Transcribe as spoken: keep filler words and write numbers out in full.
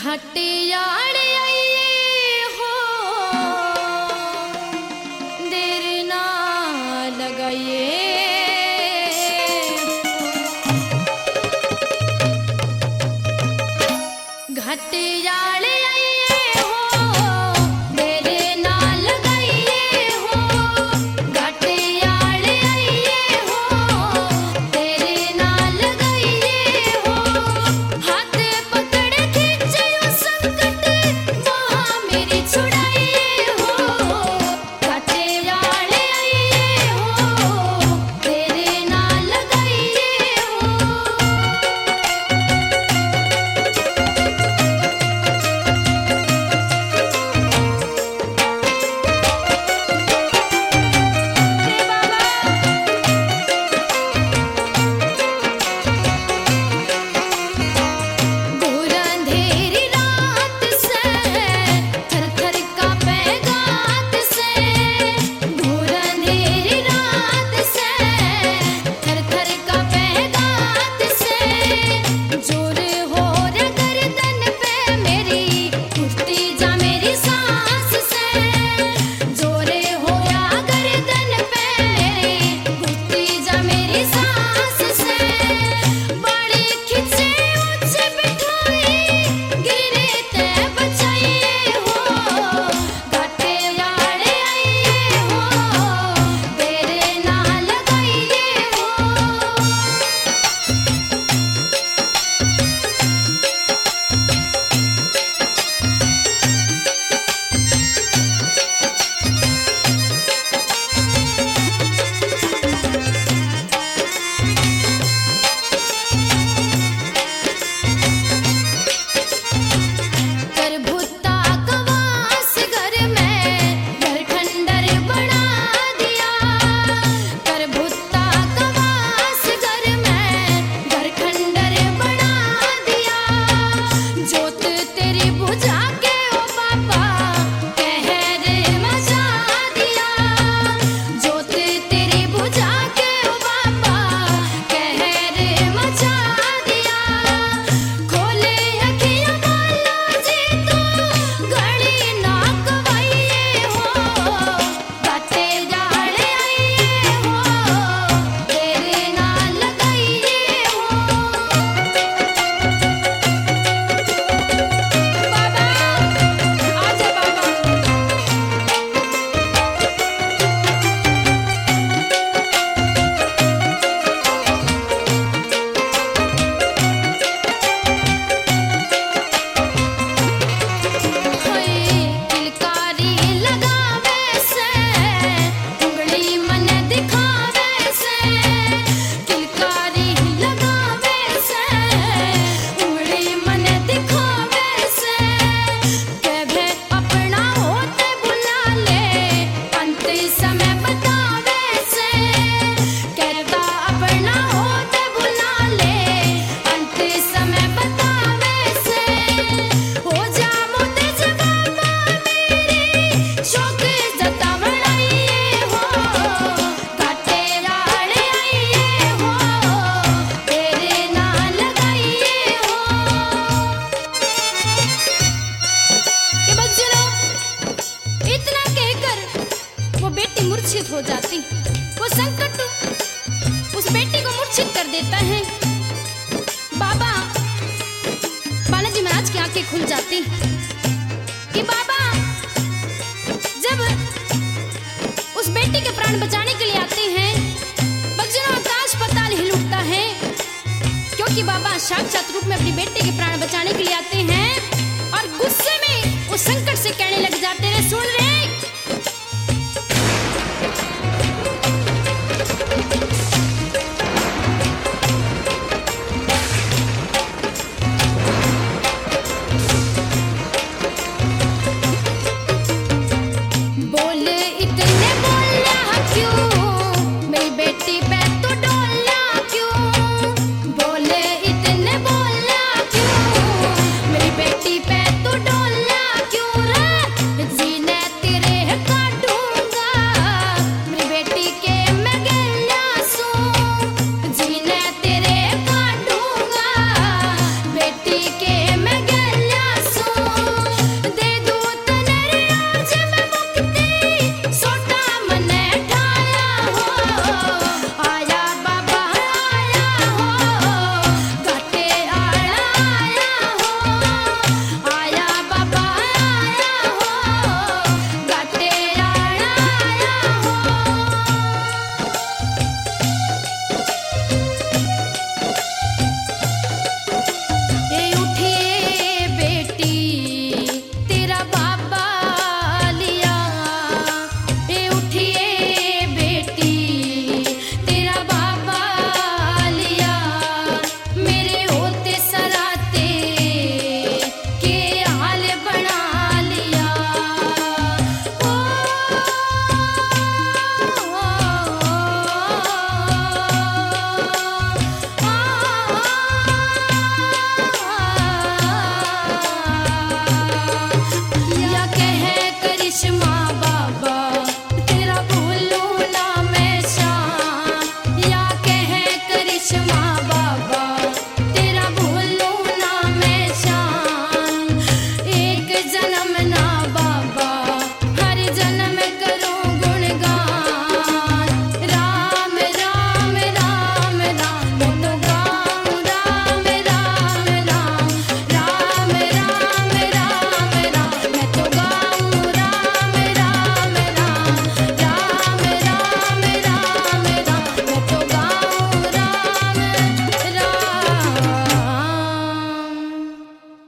घाटियाड़े आइए हो, देर ना लगाइए। घाटियाड़े आइए हो, देर ना लगाइए हो। घाटियाड़े आइए हो, देर ना लगाइए हो। हाथ पकड़ खींचे संकट वहाँ मेरी छुड़ाइए हो। घाटियाड़े आइए हो, देर ना लगाइए हो। घोर अंधेरी रात से थर थर कांपे गात से। घोर अंधेरी रात से थर थर कांपे गात से। जोर हो रे गर्दन पे मेरी, उठती जा मेरी सांस से। जोर हो या गर्दन पे मेरी, उठती जा मेरी सांस से। बड़ी खिंचे ऊंचे बिठाई, गिरे ते बचाइए हो। घाटियाड़े आइए हो, देर ना लगाइए हो। कर भुत्ता कवास घर में घर खंडर बना दिया। कर भुत्ता कवास घर में घर खंडर बना दिया। जोत तेरी बुझा के ओ बाबा कहर मचा दिया। जोत तेरी बुझा के ओ बाबा कहर मचा दिया। खोले अखियां बालाजी तो घड़ी ना कवाइए हो। घाटियाड़े आइए हो, देर ना लगाइए हो। बाबा आजा बाबा। होए किलकारी लगावे से, उंगली मन दिखावे से। किलकारी लगावे से, उंगली मन दिखावे से। कभे अपना होते बुला ले, अंत समय बतावे से। कहता अपना होते बुला ले, अंत समय बतावे से। हो जा मोते जवाबा मेरी, शौक जतावण आइए हो। घाटियाड़े आइए हो, देर ना लगाइए हो। ये बच्चों, इतना कहकर वो बेटी मूर्छित हो जाती। वो संकट उस बेटी को मूर्छित कर देता है। बाबा बालाजी महाराज की आंखें खुल जाती कि बाबा जब उस बेटी के प्राण बचाने के लिए आते हैं, बच्चों आकाश पाताल हिल उठता है। क्योंकि बाबा साक्षात रूप में अपनी बेटी के प्राण बचाने के लिए आते हैं। और गुस्से में उस संकट से कहने लग जाते हैं, सुन रे